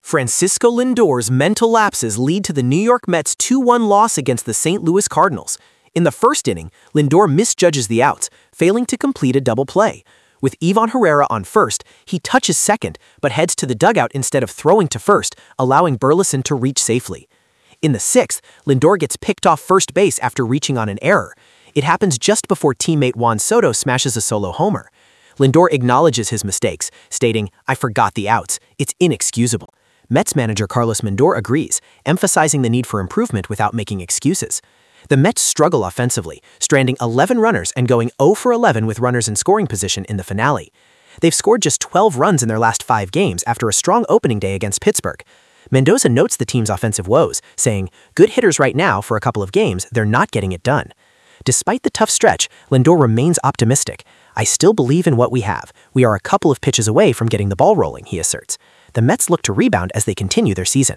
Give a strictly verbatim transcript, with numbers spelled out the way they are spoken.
Francisco Lindor's mental lapses lead to the New York Mets two one loss against the Saint Louis Cardinals. In the first inning, Lindor misjudges the outs, failing to complete a double play. With Ivan Herrera on first, he touches second, but heads to the dugout instead of throwing to first, allowing Burleson to reach safely. In the sixth, Lindor gets picked off first base after reaching on an error. It happens just before teammate Juan Soto smashes a solo homer. Lindor acknowledges his mistakes, stating, "I forgot the outs. It's inexcusable." Mets manager Carlos Mondor agrees, emphasizing the need for improvement without making excuses. The Mets struggle offensively, stranding eleven runners and going zero for eleven with runners in scoring position in the finale. They've scored just twelve runs in their last five games after a strong opening day against Pittsburgh. Mendoza notes the team's offensive woes, saying, "Good hitters right now for a couple of games, they're not getting it done." Despite the tough stretch, Lindor remains optimistic. "I still believe in what we have. We are a couple of pitches away from getting the ball rolling," he asserts. The Mets look to rebound as they continue their season.